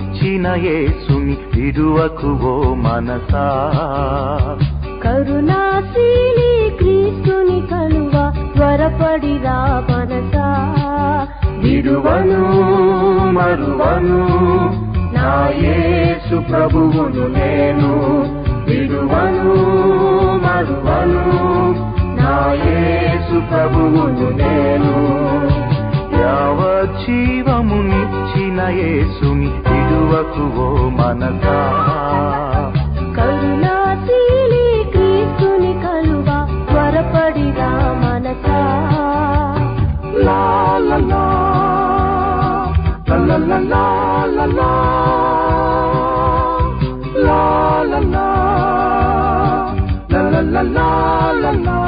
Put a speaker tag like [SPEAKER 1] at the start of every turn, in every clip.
[SPEAKER 1] ఇచ్చిన యేసుని విడువకు ఓ మనసా.
[SPEAKER 2] కరుణాశీలి క్రీస్తుని కలువ త్వరపడిరా మనసా.
[SPEAKER 1] విడువను మరువను నా యేసు ప్రభువును నేను, విడువను మరువను నా యేసు ప్రభువును నేను. యావజ్జీవమునిచ్చిన యేసుని విడువకు ఓ మనసా.
[SPEAKER 2] కరుణాశీలి క్రీస్తుని కలువ త్వరపడిరా మనసా.
[SPEAKER 1] లా లా లా లా లా లా లా లా లా లా లా లా లా లా లా.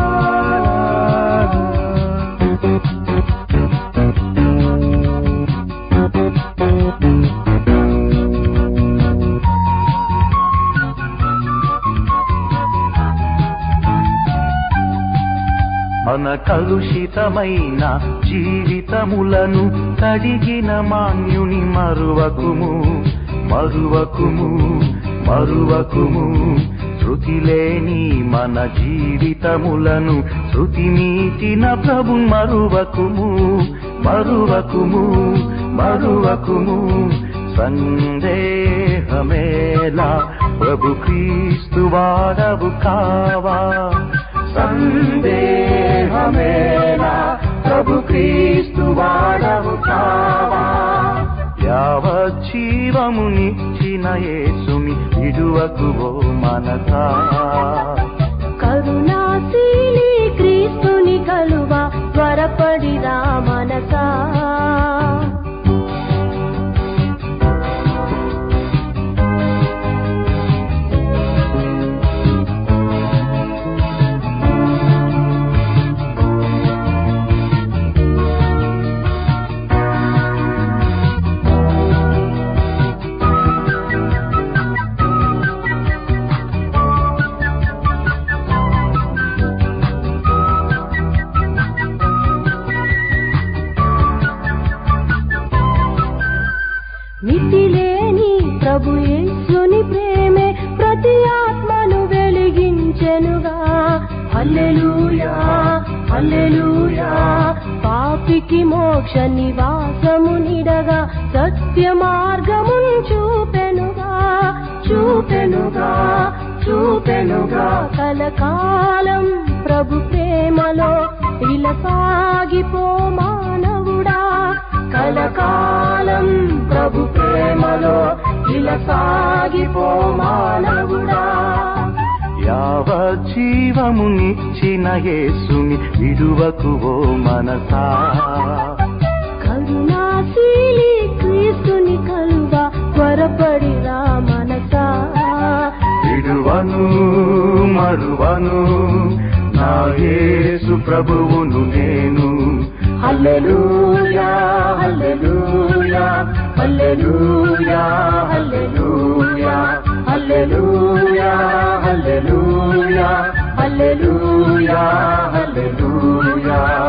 [SPEAKER 1] మన కలుషితమైన జీవితములను కడిగిన మాన్యుని మరువకుము మరువకుము మరువకుము. శృతి లేని మన జీవితములను శృతి మీటిన ప్రభు మరువకుము మరువకుము మరువకుము. సందేహమేలా ప్రభు క్రీస్తు వాడవు కావా. సందేహమేలా ప్రభు క్రీస్తు వాడవు కావా. యావజ్జీవమునిచ్చిన యేసుని విడువకు ఓ మనసా.
[SPEAKER 2] కరుణాశీలి క్రీస్తుని కలువ త్వరపడిరా మనసా. మితిలేని ప్రభు యేసుని ప్రేమే ప్రతి ఆత్మను వెలిగించెనుగా. హల్లెలూయా హల్లెలూయా. పాపికి మోక్ష నివాసము నిడగా సత్య మార్గమును చూపెనుగా చూపెనుగా చూపెనుగా. కలకాలం ప్రభు ప్రేమలో ఇలా సాగిపో మానవుడా. కలకాలం ప్రభు ప్రేమలో ఇలా సాగిపో మానవుడా.
[SPEAKER 1] యావజ్జీవమునిచ్చిన యేసుని విడువకు ఓ మనసా.
[SPEAKER 2] కరుణాశీలి క్రీస్తుని కలువ త్వరపడిరా మనసా.
[SPEAKER 1] విడువను మరువను నా యేసు ప్రభువును నేను. హల్లెలూయా హల్లెలూయా హల్లెలూయా హల్లెలూయా హల్లెలూయా హల్లెలూయా హల్లెలూయా హల్లెలూయా.